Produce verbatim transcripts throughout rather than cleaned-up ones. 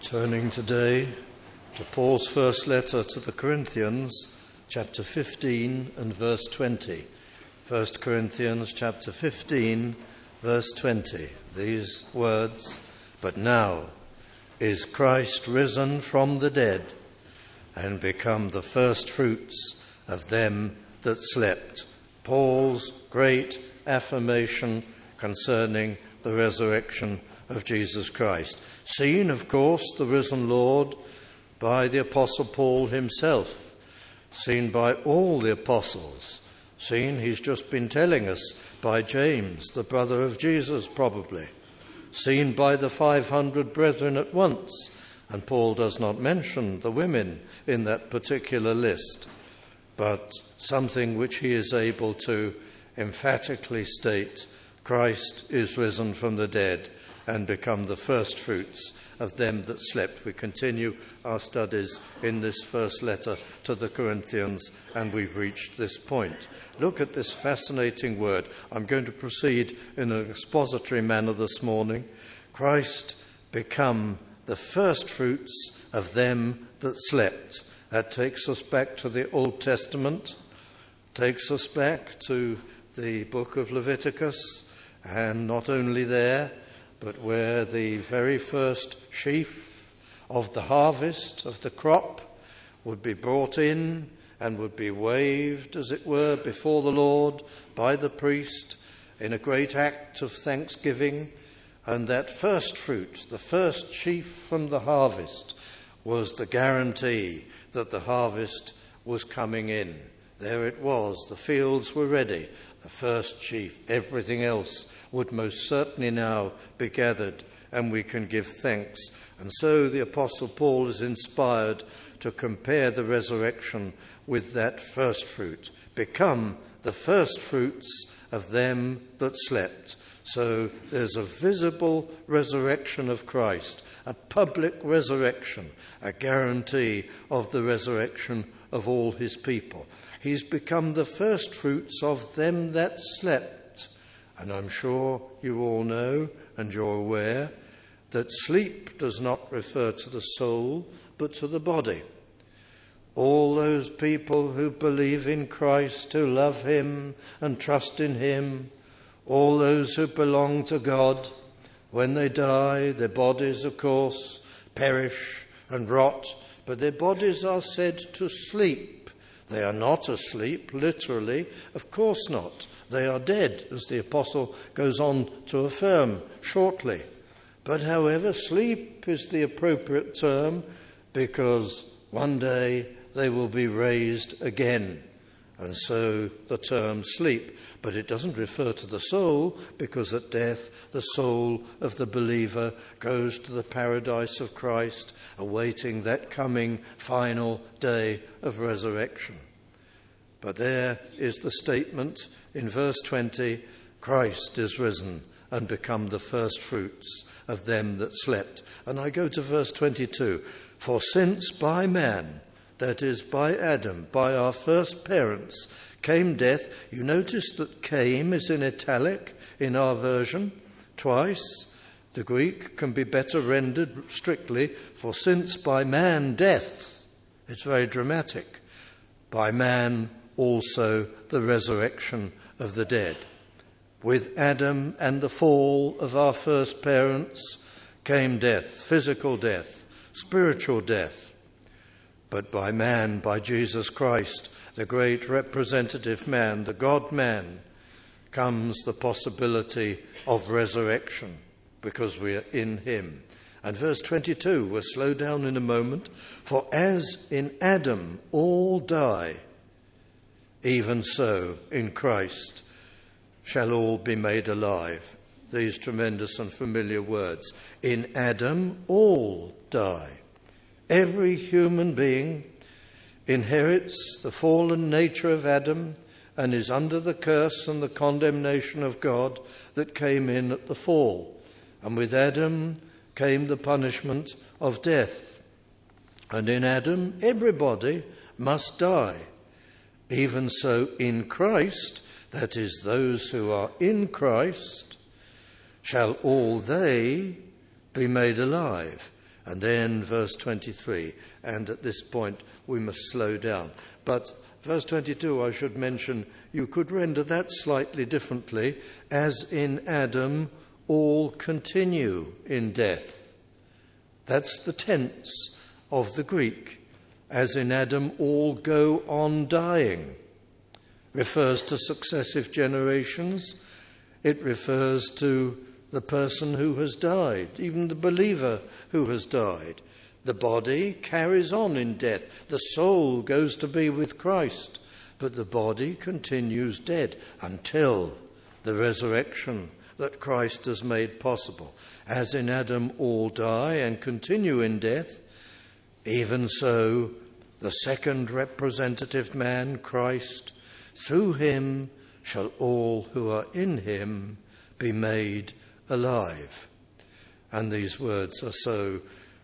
Turning today to Paul's first letter to the Corinthians, chapter fifteen and verse twenty. First Corinthians chapter fifteen, verse twenty. These words, "But now is Christ risen from the dead and become the first fruits of them that slept." Paul's great affirmation concerning the resurrection of Jesus Christ. Seen, of course, the risen Lord by the Apostle Paul himself, seen by all the apostles, seen, he's just been telling us, by James, the brother of Jesus probably, seen by the five hundred brethren at once, and Paul does not mention the women in that particular list, but something which he is able to emphatically state: Christ is risen from the dead and become the first fruits of them that slept. We continue our studies in this first letter to the Corinthians, and we've reached this point. Look at this fascinating word. I'm going to proceed in an expository manner this morning. Christ become the first fruits of them that slept. That takes us back to the Old Testament, takes us back to the book of Leviticus, and not only there, but where the very first sheaf of the harvest of the crop would be brought in and would be waved, as it were, before the Lord by the priest in a great act of thanksgiving. And that first fruit, the first sheaf from the harvest, was the guarantee that the harvest was coming in. There it was. The fields were ready. The first sheaf. Everything else would most certainly now be gathered, and we can give thanks. And so the Apostle Paul is inspired to compare the resurrection with that first fruit. Become the first fruits of them that slept. So there's a visible resurrection of Christ, a public resurrection, a guarantee of the resurrection of all his people. He's become the first fruits of them that slept. And I'm sure you all know, and you're aware, that sleep does not refer to the soul, but to the body. All those people who believe in Christ, who love him and trust in him, all those who belong to God, when they die, their bodies, of course, perish and rot, but their bodies are said to sleep. They are not asleep, literally, of course not. They are dead, as the apostle goes on to affirm shortly. But however, sleep is the appropriate term, because one day they will be raised again. And so the term sleep. But it doesn't refer to the soul, because at death the soul of the believer goes to the paradise of Christ, awaiting that coming final day of resurrection. But there is the statement in verse twenty: Christ is risen and become the first fruits of them that slept. And I go to verse twenty-two. For since by man, that is by Adam, by our first parents, came death. You notice that came is in italic in our version twice. The Greek can be better rendered strictly, for since by man death. It's very dramatic. By man also the resurrection of the dead. With Adam and the fall of our first parents came death, physical death, spiritual death. But by man, by Jesus Christ, the great representative man, the God-man, comes the possibility of resurrection, because we are in him. And verse twenty-two, we'll slow down in a moment. For as in Adam all die, even so in Christ shall all be made alive. These tremendous and familiar words. In Adam all die. Every human being inherits the fallen nature of Adam and is under the curse and the condemnation of God that came in at the fall. And with Adam came the punishment of death. And in Adam everybody must die. Even so in Christ, that is, those who are in Christ, shall all they be made alive. And then verse twenty-three, and at this point we must slow down. But verse twenty-two, I should mention, you could render that slightly differently, as in Adam all continue in death. That's the tense of the Greek. As in Adam all go on dying. Refers to successive generations. It refers to the person who has died, even the believer who has died. The body carries on in death. The soul goes to be with Christ, but the body continues dead until the resurrection that Christ has made possible. As in Adam all die and continue in death, even so the second representative man, Christ, through him shall all who are in him be made alive. And these words are so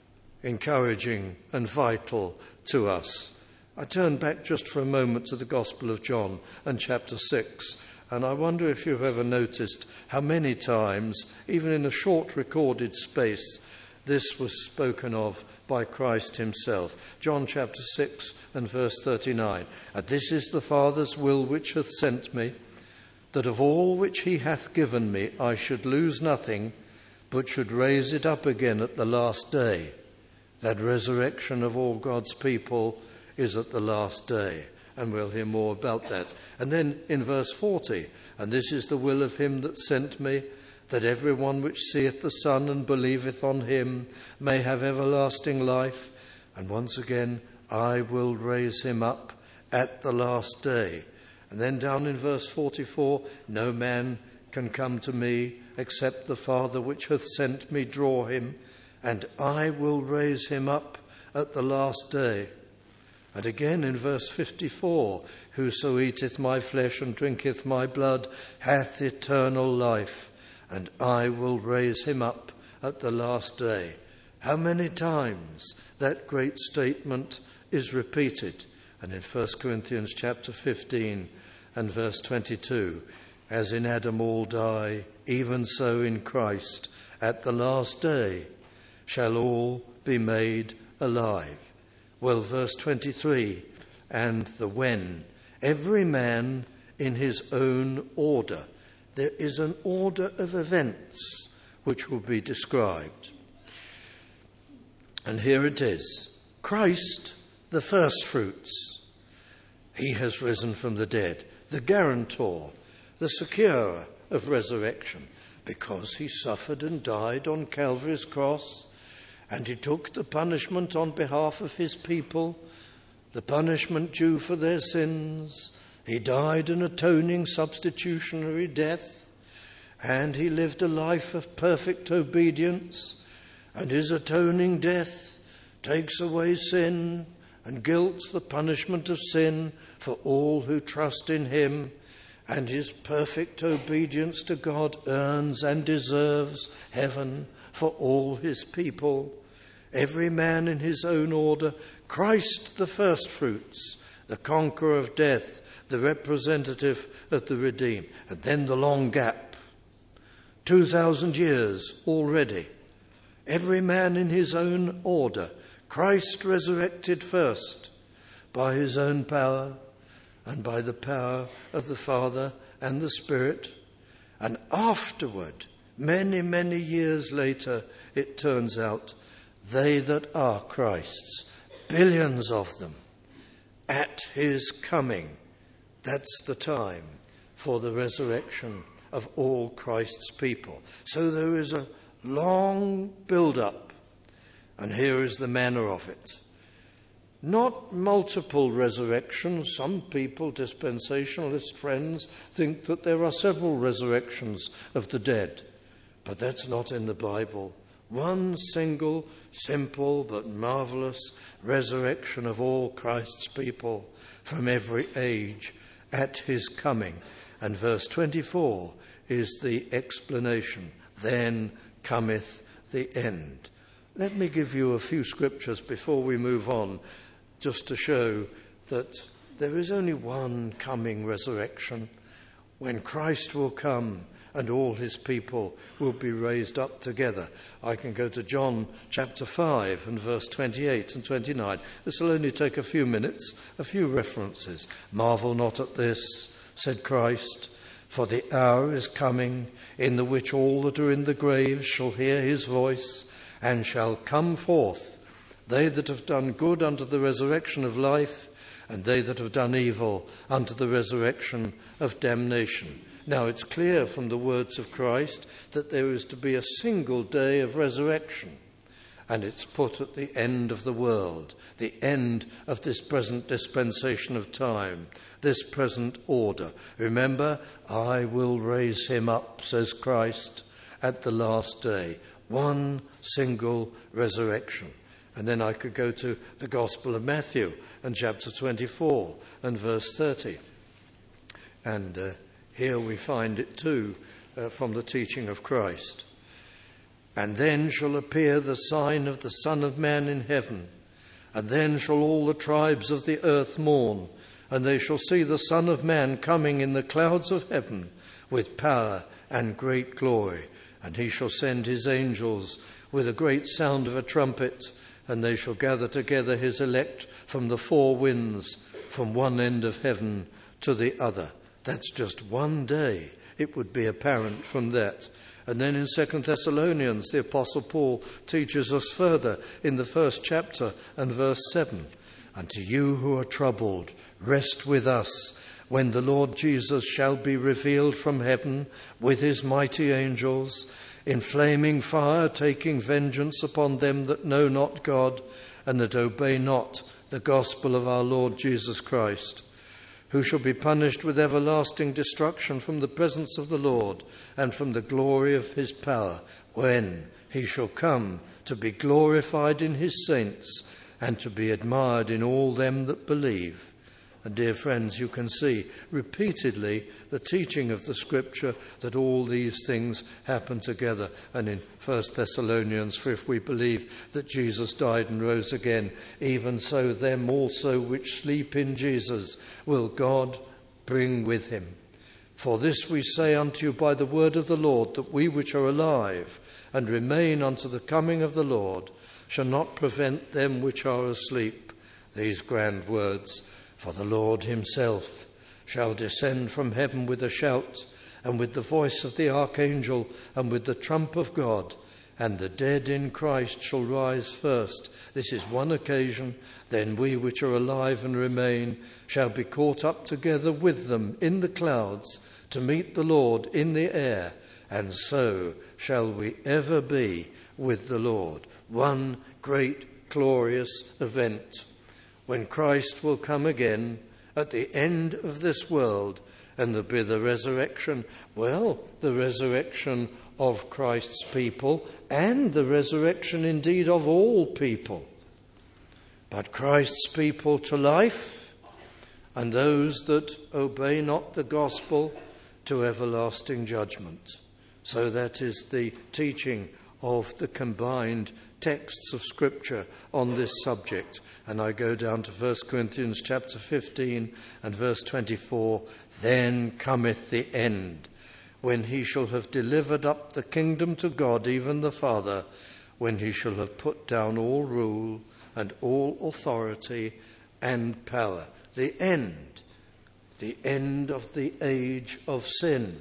encouraging and vital to us. I turn back just for a moment to the Gospel of John and chapter six, and I wonder if you've ever noticed how many times, even in a short recorded space, this was spoken of by Christ himself. John chapter six and verse thirty-nine. And this is the Father's will which hath sent me, that of all which he hath given me I should lose nothing, but should raise it up again at the last day. That resurrection of all God's people is at the last day. And we'll hear more about that. And then in verse forty, and this is the will of him that sent me, that every one which seeth the Son and believeth on him may have everlasting life. And once again, I will raise him up at the last day. And then down in verse forty-four, no man can come to me except the Father which hath sent me draw him, and I will raise him up at the last day. And again in verse fifty-four, whoso eateth my flesh and drinketh my blood hath eternal life, and I will raise him up at the last day. How many times that great statement is repeated? And in First Corinthians chapter fifteen and verse twenty-two, as in Adam all die, even so in Christ at the last day shall all be made alive. Well, verse twenty-three, and the when, every man in his own order. There is an order of events which will be described. And here it is. Christ, the first fruits. He has risen from the dead, the guarantor, the securer of resurrection, because he suffered and died on Calvary's cross, and he took the punishment on behalf of his people, the punishment due for their sins. He died an atoning substitutionary death, and he lived a life of perfect obedience, and his atoning death takes away sin and guilt, the punishment of sin for all who trust in him, and his perfect obedience to God earns and deserves heaven for all his people. Every man in his own order, Christ the firstfruits, the conqueror of death, the representative of the redeemed. And then the long gap, two thousand years already. Every man in his own order, Christ resurrected first by his own power and by the power of the Father and the Spirit. And afterward, many, many years later, it turns out, they that are Christ's, billions of them, at his coming. That's the time for the resurrection of all Christ's people. So there is a long build-up, and here is the manner of it. Not multiple resurrections. Some people, dispensationalist friends, think that there are several resurrections of the dead, but that's not in the Bible. One single, simple but marvelous resurrection of all Christ's people from every age at his coming. And verse twenty-four is the explanation. Then cometh the end. Let me give you a few scriptures before we move on, just to show that there is only one coming resurrection, when Christ will come and all his people will be raised up together. I can go to John chapter five and verse twenty-eight and twenty-nine. This will only take a few minutes, a few references. "Marvel not at this," said Christ, "for the hour is coming in the which all that are in the graves shall hear his voice, and shall come forth, they that have done good unto the resurrection of life, and they that have done evil unto the resurrection of damnation." Now it's clear from the words of Christ that there is to be a single day of resurrection, and it's put at the end of the world, the end of this present dispensation of time, this present order. Remember, "I will raise him up," says Christ, "at the last day." One single resurrection. And then I could go to the Gospel of Matthew and chapter twenty-four and verse thirty. And uh, here we find it too uh, from the teaching of Christ. "And then shall appear the sign of the Son of Man in heaven, and then shall all the tribes of the earth mourn, and they shall see the Son of Man coming in the clouds of heaven with power and great glory. And he shall send his angels with a great sound of a trumpet, and they shall gather together his elect from the four winds, from one end of heaven to the other." That's just one day. It would be apparent from that. And then in Second Thessalonians, the Apostle Paul teaches us further in the first chapter and verse seven. "And to you who are troubled, rest with us when the Lord Jesus shall be revealed from heaven with his mighty angels, in flaming fire, taking vengeance upon them that know not God and that obey not the gospel of our Lord Jesus Christ, who shall be punished with everlasting destruction from the presence of the Lord and from the glory of his power, when he shall come to be glorified in his saints and to be admired in all them that believe." And dear friends, you can see repeatedly the teaching of the Scripture that all these things happen together. And in First Thessalonians, "For if we believe that Jesus died and rose again, even so them also which sleep in Jesus will God bring with him. For this we say unto you by the word of the Lord, that we which are alive and remain unto the coming of the Lord shall not prevent them which are asleep." These grand words. "For the Lord himself shall descend from heaven with a shout, and with the voice of the archangel, and with the trump of God, and the dead in Christ shall rise first." This is one occasion. "Then we which are alive and remain shall be caught up together with them in the clouds to meet the Lord in the air, and so shall we ever be with the Lord." One great glorious event, when Christ will come again at the end of this world, and there'll be the resurrection, well, the resurrection of Christ's people, and the resurrection indeed of all people. But Christ's people to life, and those that obey not the gospel to everlasting judgment. So that is the teaching of the combined texts of Scripture on this subject. And I go down to First Corinthians chapter fifteen and verse twenty-four. "Then cometh the end, when he shall have delivered up the kingdom to God, even the Father, when he shall have put down all rule and all authority and power." The end, the end of the age of sin,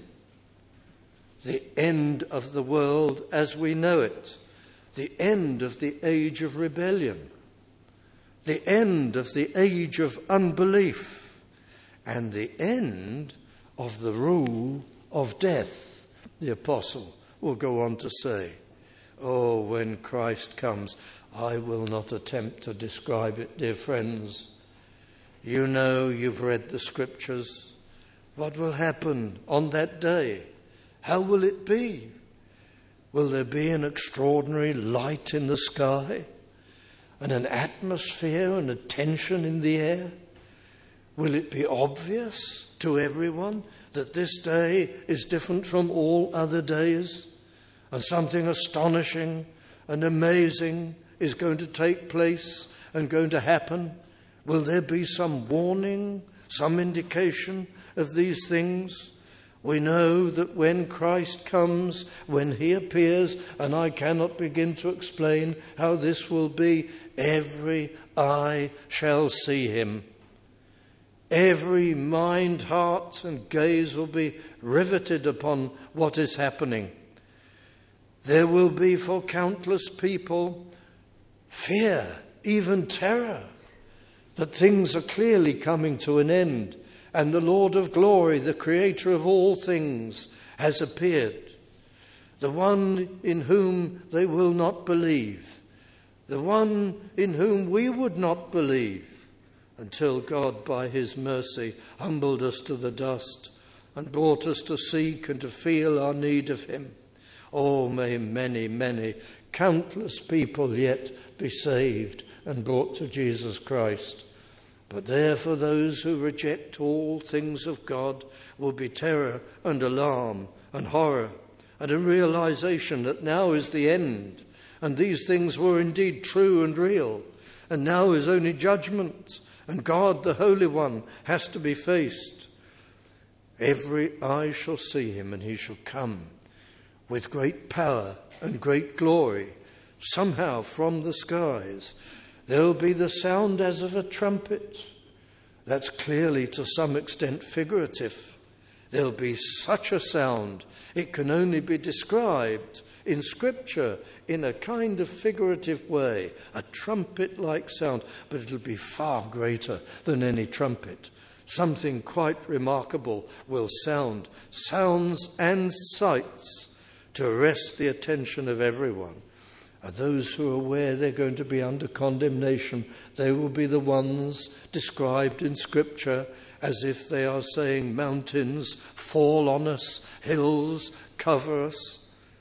the end of the world as we know it, the end of the age of rebellion, the end of the age of unbelief, and the end of the rule of death. The apostle will go on to say, "Oh, when Christ comes," I will not attempt to describe it, dear friends. You know, you've read the Scriptures. What will happen on that day? How will it be? Will there be an extraordinary light in the sky, and an atmosphere and a tension in the air? Will it be obvious to everyone that this day is different from all other days, and something astonishing and amazing is going to take place and going to happen? Will there be some warning, some indication of these things? We know that when Christ comes, when he appears, and I cannot begin to explain how this will be, every eye shall see him. Every mind, heart, and gaze will be riveted upon what is happening. There will be for countless people fear, even terror, that things are clearly coming to an end, and the Lord of glory, the creator of all things, has appeared. The one in whom they will not believe, the one in whom we would not believe, until God, by his mercy, humbled us to the dust and brought us to seek and to feel our need of him. Oh, may many, many, countless people yet be saved and brought to Jesus Christ. But there for those who reject all things of God will be terror and alarm and horror and a realization that now is the end, and these things were indeed true and real, and now is only judgment, and God, the Holy One, has to be faced. Every eye shall see him, and he shall come with great power and great glory, somehow from the skies. There will be the sound as of a trumpet. That's clearly to some extent figurative. There'll be such a sound, it can only be described in Scripture in a kind of figurative way, a trumpet-like sound, but it'll be far greater than any trumpet. Something quite remarkable will sound, sounds and sights, to arrest the attention of everyone. And those who are aware they're going to be under condemnation, they will be the ones described in Scripture as if they are saying, mountains fall on us, hills cover us.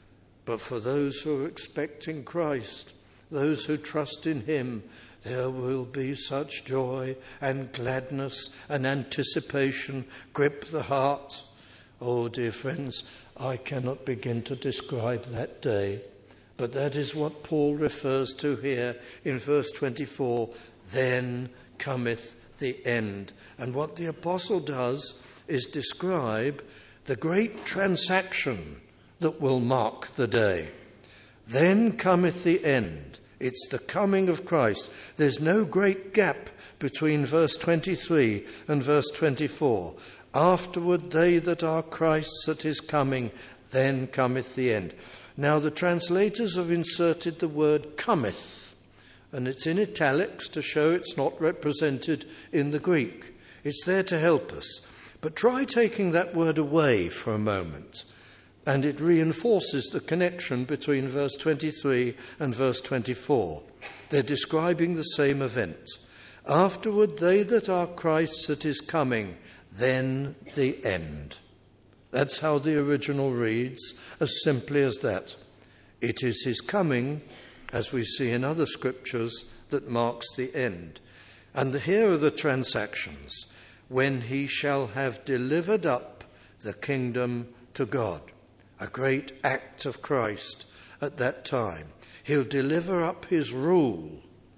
But for those who are expecting Christ, those who trust in him, there will be such joy and gladness and anticipation grip the heart. Oh, dear friends, I cannot begin to describe that day. But that is what Paul refers to here in verse twenty-four. Then cometh the end. And what the apostle does is describe the great transaction that will mark the day. Then cometh the end. It's the coming of Christ. There's no great gap between verse twenty-three and verse twenty-four. Afterward they that are Christ's at his coming, then cometh the end. Now the translators have inserted the word cometh, and it's in italics to show it's not represented in the Greek. It's there to help us. But try taking that word away for a moment, and it reinforces the connection between verse twenty-three and verse twenty-four. They're describing the same event. Afterward they that are Christ's at his coming, then the end. That's how the original reads, as simply as that. It is his coming, as we see in other scriptures, that marks the end. And here are the transactions. When he shall have delivered up the kingdom to God. A great act of Christ at that time. He'll deliver up his rule,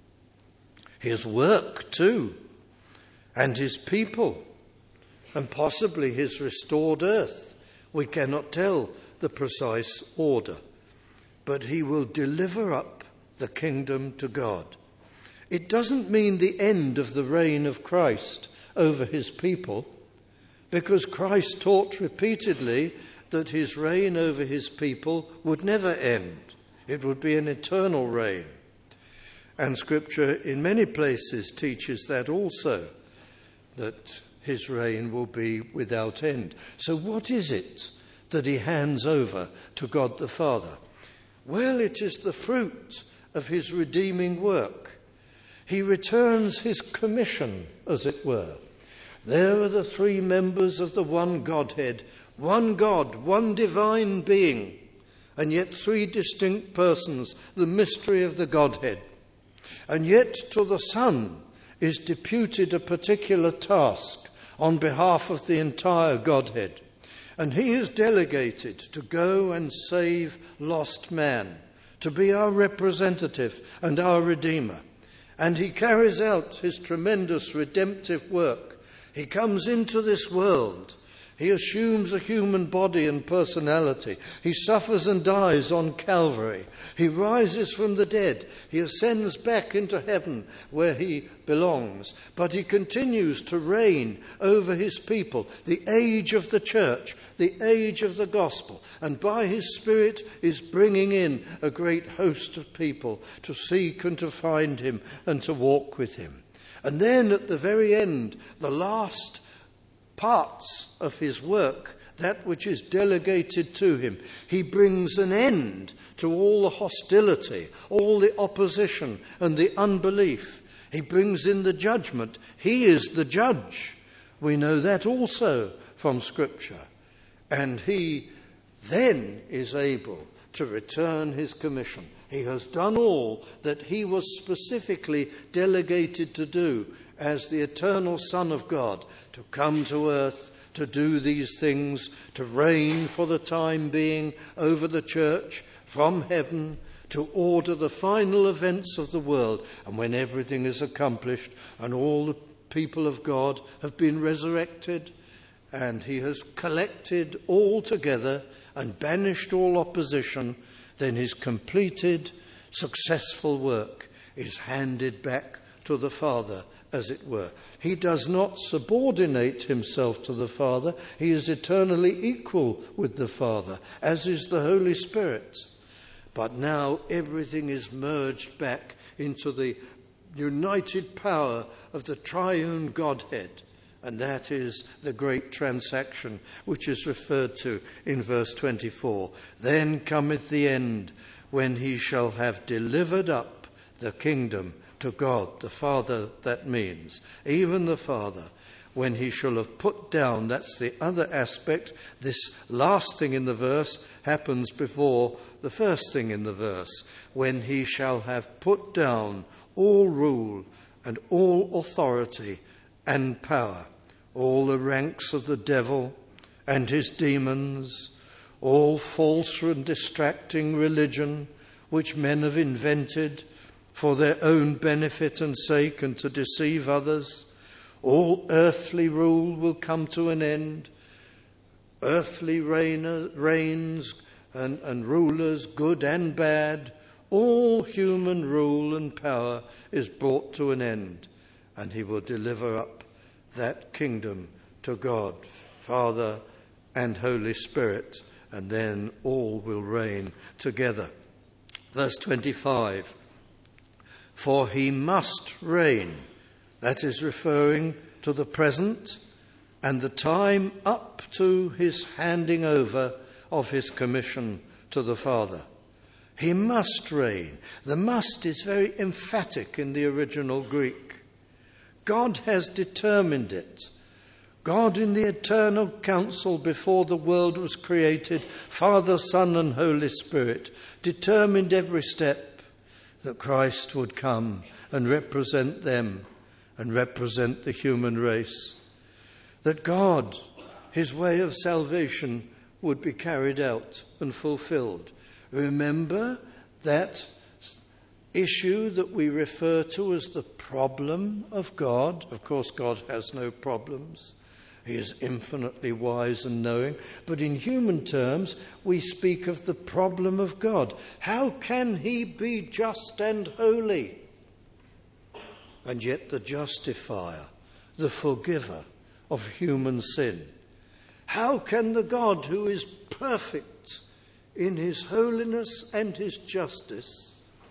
his work too, and his people, and possibly his restored earth. We cannot tell the precise order, but he will deliver up the kingdom to God. It doesn't mean the end of the reign of Christ over his people, because Christ taught repeatedly that his reign over his people would never end. It would be an eternal reign. And Scripture in many places teaches that also, that his reign will be without end. So what is it that he hands over to God the Father? Well, it is the fruit of his redeeming work. He returns his commission, as it were. There are the three members of the one Godhead, one God, one divine being, and yet three distinct persons, the mystery of the Godhead. And yet to the Son is deputed a particular task on behalf of the entire Godhead. And he is delegated to go and save lost man, to be our representative and our Redeemer. And he carries out his tremendous redemptive work. He comes into this world. He He assumes a human body and personality. He suffers and dies on Calvary. He rises from the dead. He ascends back into heaven where he belongs. But he continues to reign over his people, the age of the church, the age of the gospel. And by his Spirit is bringing in a great host of people to seek and to find him and to walk with him. And then at the very end, the last parts of his work, that which is delegated to him, he brings an end to all the hostility, all the opposition and the unbelief. He brings in the judgment. He is the judge. We know that also from Scripture. And he then is able to return his commission. He has done all that he was specifically delegated to do as the eternal Son of God, to come to earth, to do these things, to reign for the time being over the church from heaven, to order the final events of the world. And when everything is accomplished and all the people of God have been resurrected and he has collected all together and banished all opposition, then his completed, successful work is handed back to the Father, as it were. He does not subordinate himself to the Father. He is eternally equal with the Father, as is the Holy Spirit. But now everything is merged back into the united power of the triune Godhead. And that is the great transaction which is referred to in verse twenty-four. Then cometh the end, when he shall have delivered up the kingdom to God, the Father, that means, even the Father, when he shall have put down, that's the other aspect. This last thing in the verse happens before the first thing in the verse. When he shall have put down all rule and all authority and power, all the ranks of the devil and his demons, all false and distracting religion which men have invented for their own benefit and sake and to deceive others. All earthly rule will come to an end. Earthly reign, reigns and, and rulers, good and bad, all human rule and power is brought to an end, and he will deliver up that kingdom to God, Father and Holy Spirit, and then all will reign together. Verse twenty-five. For he must reign. That is referring to the present and the time up to his handing over of his commission to the Father. He must reign. The must is very emphatic in the original Greek. God has determined it. God in the eternal council before the world was created, Father, Son and Holy Spirit, determined every step that Christ would come and represent them and represent the human race. That God, his way of salvation, would be carried out and fulfilled. Remember that issue that we refer to as the problem of God. Of course, God has no problems. He is infinitely wise and knowing. But in human terms, we speak of the problem of God. How can he be just and holy, and yet the justifier, the forgiver of human sin? How can the God who is perfect in his holiness and his justice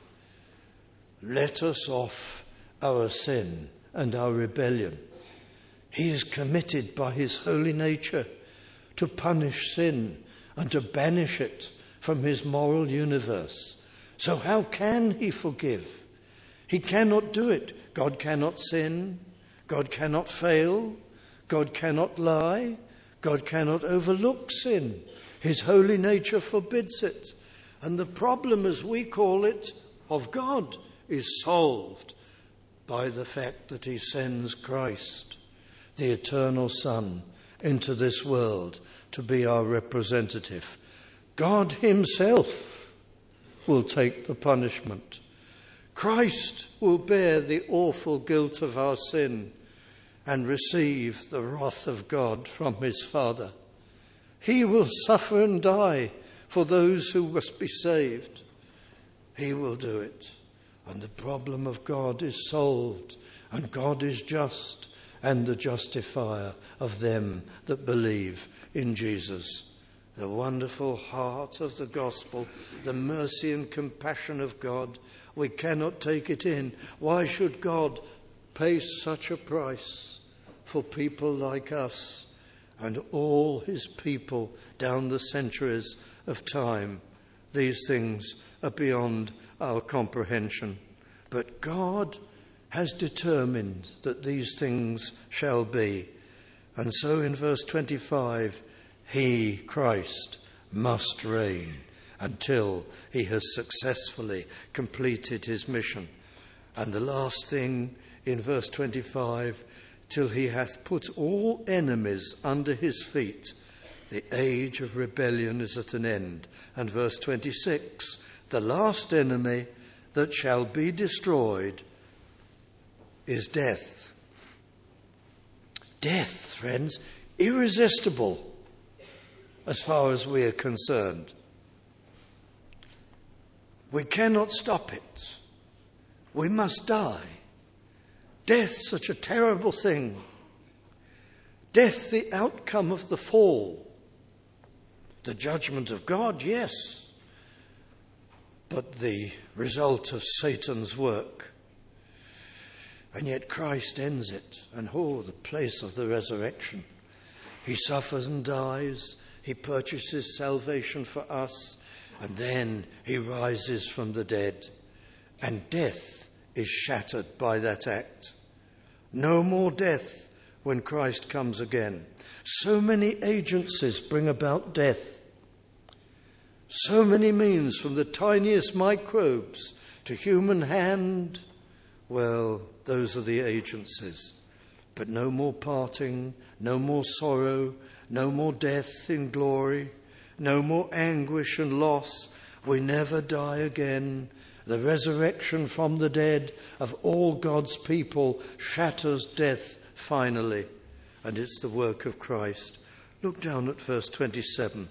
let us off our sin and our rebellion? He is committed by his holy nature to punish sin and to banish it from his moral universe. So how can he forgive? He cannot do it. God cannot sin. God cannot fail. God cannot lie. God cannot overlook sin. His holy nature forbids it. And the problem, as we call it, of God is solved by the fact that he sends Christ, the eternal Son, into this world to be our representative. God himself will take the punishment. Christ will bear the awful guilt of our sin and receive the wrath of God from his Father. He will suffer and die for those who must be saved. He will do it. And the problem of God is solved, and God is just and the justifier of them that believe in Jesus. The wonderful heart of the gospel, the mercy and compassion of God, we cannot take it in. Why should God pay such a price for people like us and all his people down the centuries of time? These things are beyond our comprehension. But God has determined that these things shall be. And so in verse twenty-five, he, Christ, must reign until he has successfully completed his mission. And the last thing in verse twenty-five, till he hath put all enemies under his feet. The age of rebellion is at an end. And verse twenty-six, the last enemy that shall be destroyed is death. Death, friends, irresistible as far as we are concerned. We cannot stop it. We must die. Death, such a terrible thing. Death, the outcome of the fall. The judgment of God, yes, but the result of Satan's work. And yet Christ ends it, and oh, the place of the resurrection. He suffers and dies, he purchases salvation for us, and then he rises from the dead. And death is shattered by that act. No more death when Christ comes again. So many agencies bring about death. So many means, from the tiniest microbes to human hand. Well, those are the agencies. But no more parting, no more sorrow, no more death in glory, no more anguish and loss. We never die again. The resurrection from the dead of all God's people shatters death finally. And it's the work of Christ. Look down at verse twenty-seven.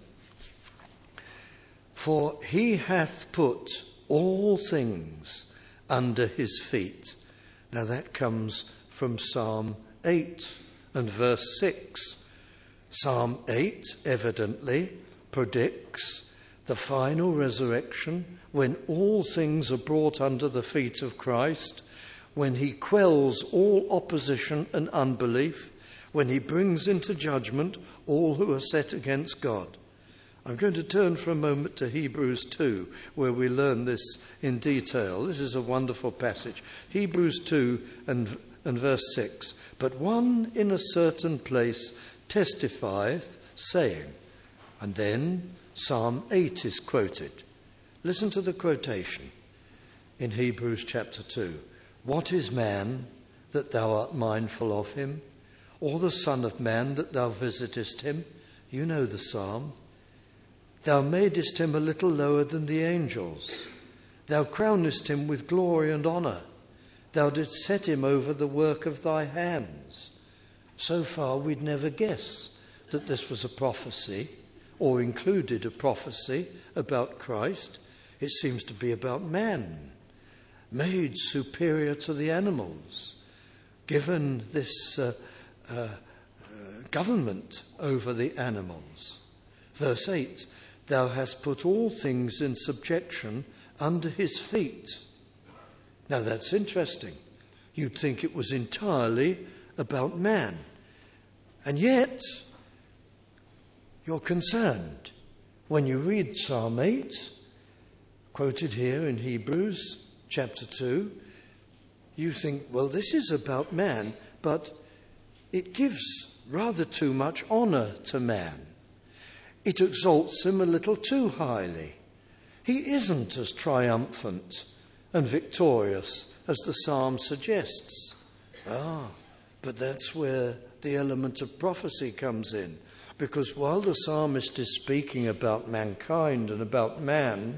For he hath put all things under his feet. Now that comes from Psalm eight and verse six. Psalm eight evidently predicts the final resurrection when all things are brought under the feet of Christ, when he quells all opposition and unbelief, when he brings into judgment all who are set against God. I'm going to turn for a moment to Hebrews two, where we learn this in detail. This is a wonderful passage. Hebrews two and, and verse six. But one in a certain place testifieth, saying, and then Psalm eight is quoted. Listen to the quotation in Hebrews chapter two. What is man that thou art mindful of him, or the Son of Man that thou visitest him? You know the psalm. Thou madest him a little lower than the angels. Thou crownest him with glory and honour. Thou didst set him over the work of thy hands. So far we'd never guess that this was a prophecy or included a prophecy about Christ. It seems to be about man, made superior to the animals, given this uh, uh, uh, government over the animals. Verse eight, thou hast put all things in subjection under his feet. Now that's interesting. You'd think it was entirely about man. And yet, you're concerned when you read Psalm eight, quoted here in Hebrews chapter two. You think, well, this is about man, but it gives rather too much honour to man. It exalts him a little too highly. He isn't as triumphant and victorious as the psalm suggests. Ah, but that's where the element of prophecy comes in. Because while the psalmist is speaking about mankind and about man,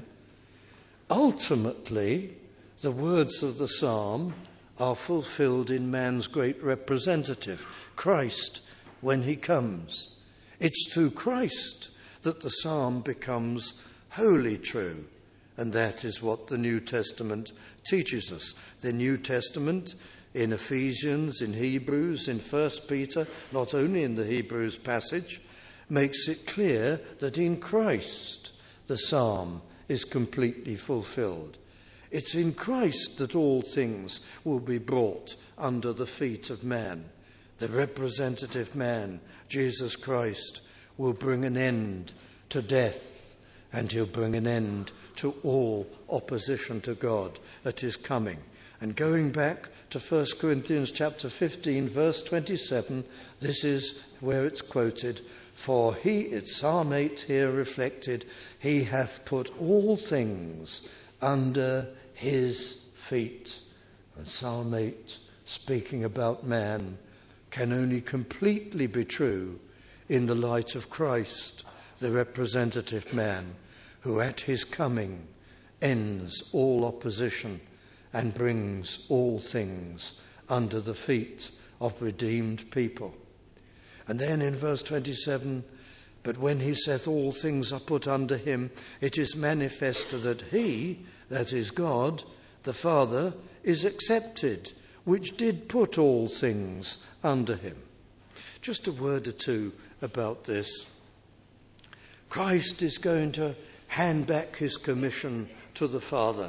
ultimately the words of the psalm are fulfilled in man's great representative, Christ, when he comes. It's through Christ that the psalm becomes wholly true. And that is what the New Testament teaches us. The New Testament in Ephesians, in Hebrews, in First Peter, not only in the Hebrews passage, makes it clear that in Christ the psalm is completely fulfilled. It's in Christ that all things will be brought under the feet of man. The representative man, Jesus Christ, will bring an end to death, and he'll bring an end to all opposition to God at his coming. And going back to First Corinthians chapter fifteen, verse twenty-seven, this is where it's quoted, for he, it's Psalm eight here reflected, he hath put all things under his feet. And Psalm eight, speaking about man, can only completely be true in the light of Christ, the representative man, who at his coming ends all opposition and brings all things under the feet of redeemed people. And then in verse twenty-seven, but when he saith all things are put under him, it is manifest that he, that is God, the Father, is accepted, which did put all things under him. Just a word or two about this. Christ is going to hand back his commission to the Father.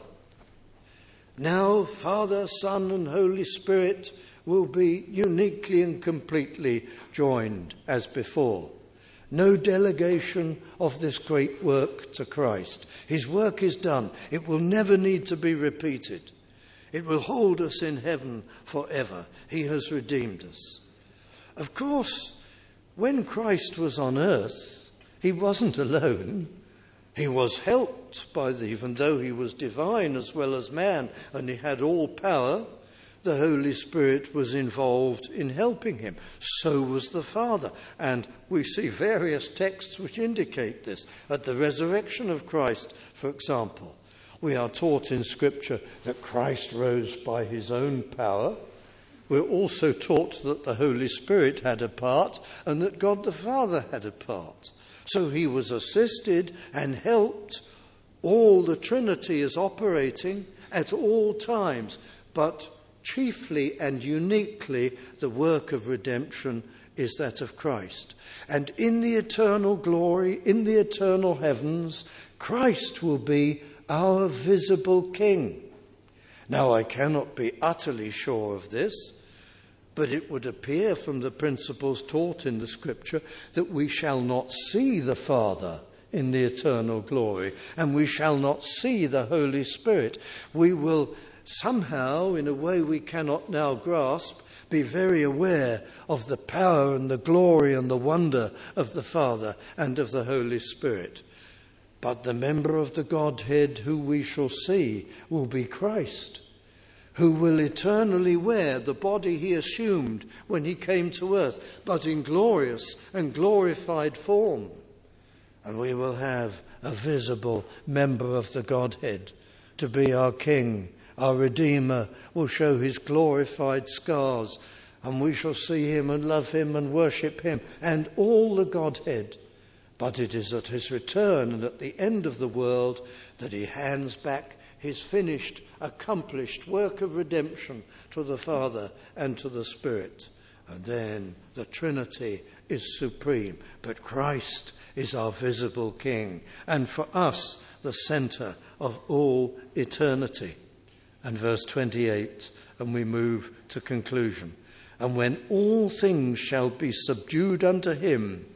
Now, Father, Son, and Holy Spirit will be uniquely and completely joined as before. No delegation of this great work to Christ. His work is done. It will never need to be repeated. It will hold us in heaven forever. He has redeemed us. Of course, when Christ was on earth, he wasn't alone. He was helped by the, even though he was divine as well as man, and he had all power, the Holy Spirit was involved in helping him. So was the Father. And we see various texts which indicate this. At the resurrection of Christ, for example, we are taught in Scripture that Christ rose by his own power. We're also taught that the Holy Spirit had a part and that God the Father had a part. So he was assisted and helped. All the Trinity is operating at all times, but chiefly and uniquely the work of redemption is that of Christ. And in the eternal glory, in the eternal heavens, Christ will be our visible King. Now, I cannot be utterly sure of this, but it would appear from the principles taught in the Scripture that we shall not see the Father in the eternal glory, and we shall not see the Holy Spirit. We will somehow, in a way we cannot now grasp, be very aware of the power and the glory and the wonder of the Father and of the Holy Spirit. But the member of the Godhead who we shall see will be Christ, who will eternally wear the body he assumed when he came to earth, but in glorious and glorified form. And we will have a visible member of the Godhead to be our King. Our Redeemer will show his glorified scars, and we shall see him and love him and worship him and all the Godhead. But it is at his return and at the end of the world that he hands back his finished, accomplished work of redemption to the Father and to the Spirit. And then the Trinity is supreme. But Christ is our visible King, and for us the centre of all eternity. And verse twenty-eight, and we move to conclusion. And when all things shall be subdued unto him,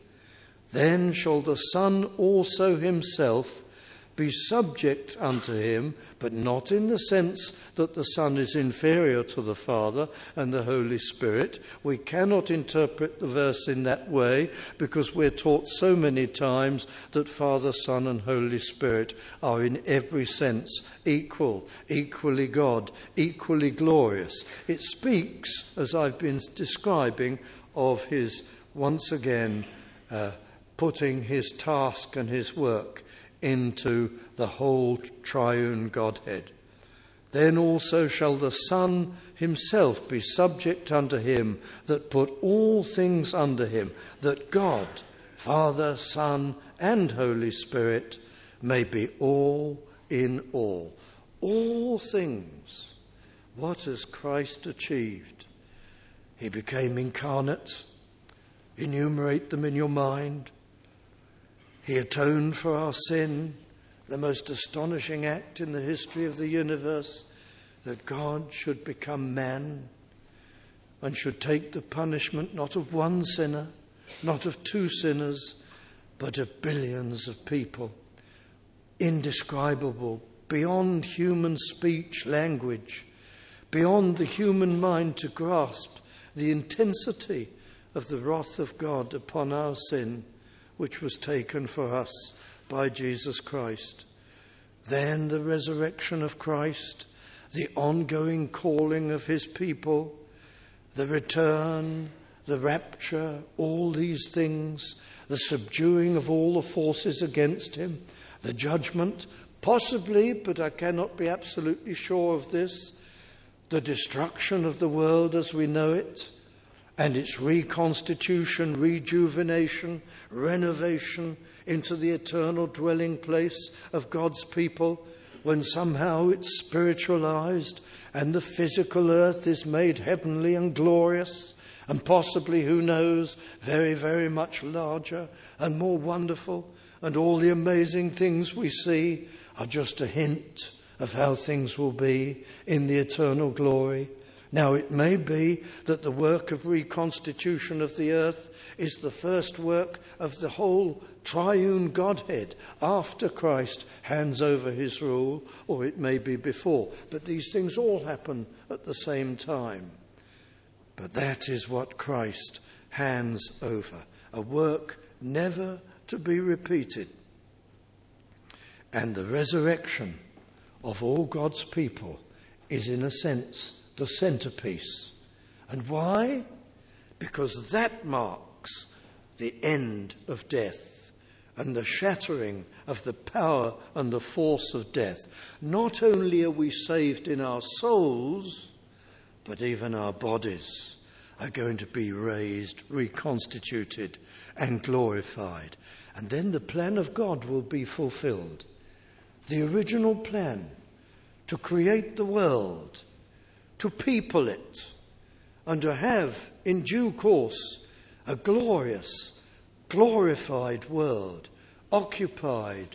then shall the Son also himself be subject unto him, but not in the sense that the Son is inferior to the Father and the Holy Spirit. We cannot interpret the verse in that way because we're taught so many times that Father, Son and Holy Spirit are in every sense equal, equally God, equally glorious. It speaks, as I've been describing, of his, once again, uh, putting his task and his work into the whole triune Godhead. Then also shall the Son himself be subject unto him that put all things under him, that God Father, Son, and Holy Spirit, may be all in all. All things. What has Christ achieved? He became incarnate. Enumerate them in your mind. He atoned for our sin, the most astonishing act in the history of the universe, that God should become man and should take the punishment not of one sinner, not of two sinners, but of billions of people. Indescribable, beyond human speech, language, beyond the human mind to grasp the intensity of the wrath of God upon our sin, which was taken for us by Jesus Christ. Then the resurrection of Christ, the ongoing calling of his people, the return, the rapture, all these things, the subduing of all the forces against him, the judgment, possibly, but I cannot be absolutely sure of this, the destruction of the world as we know it, and its reconstitution, rejuvenation, renovation into the eternal dwelling place of God's people, when somehow it's spiritualized and the physical earth is made heavenly and glorious, and possibly, who knows, very, very much larger and more wonderful, and all the amazing things we see are just a hint of how things will be in the eternal glory. Now, it may be that the work of reconstitution of the earth is the first work of the whole triune Godhead after Christ hands over his rule, or it may be before. But these things all happen at the same time. But that is what Christ hands over, a work never to be repeated. And the resurrection of all God's people is, in a sense, the centerpiece. And why? Because that marks the end of death and the shattering of the power and the force of death. Not only are we saved in our souls, but even our bodies are going to be raised, reconstituted, and glorified. And then the plan of God will be fulfilled. The original plan to create the world, to people it, and to have, in due course, a glorious, glorified world occupied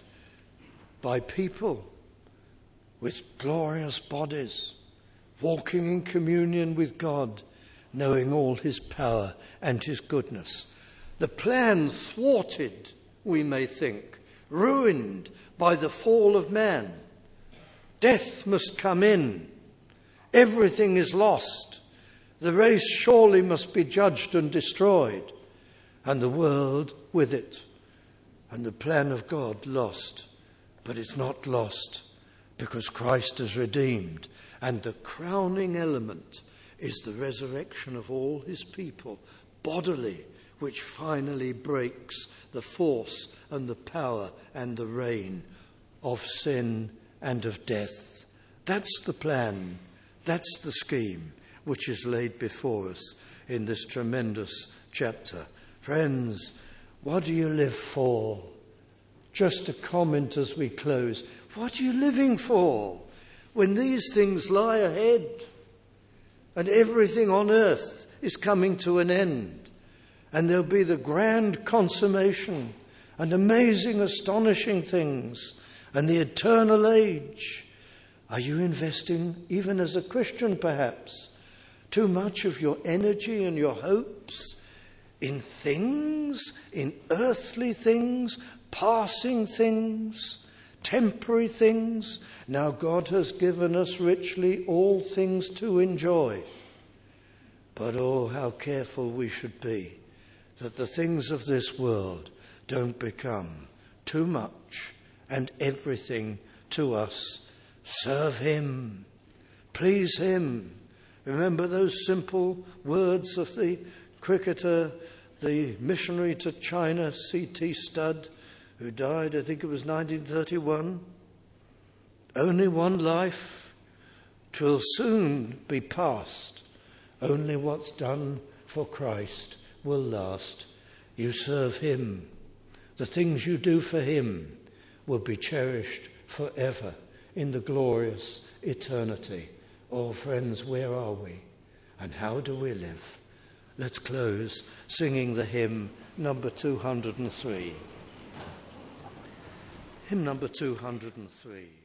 by people with glorious bodies, walking in communion with God, knowing all his power and his goodness. The plan thwarted, we may think, ruined by the fall of man. Death must come in. Everything is lost. The race surely must be judged and destroyed, and the world with it. And the plan of God lost. But it's not lost because Christ has redeemed. And the crowning element is the resurrection of all his people, bodily, which finally breaks the force and the power and the reign of sin and of death. That's the plan. That's the scheme which is laid before us in this tremendous chapter. Friends, what do you live for? Just a comment as we close. What are you living for when these things lie ahead and everything on earth is coming to an end, and there'll be the grand consummation and amazing, astonishing things and the eternal age? Are you investing, even as a Christian perhaps, too much of your energy and your hopes in things, in earthly things, passing things, temporary things? Now God has given us richly all things to enjoy. But oh, how careful we should be that the things of this world don't become too much and everything to us. Serve him. Please him. Remember those simple words of the cricketer, the missionary to China, C T Studd, who died, I think it was nineteen thirty-one. Only one life, 'twill soon be past. Only what's done for Christ will last. You serve him. The things you do for him will be cherished forever in the glorious eternity. Oh, friends, where are we? And how do we live? Let's close singing the hymn number two hundred three. Hymn number two hundred three.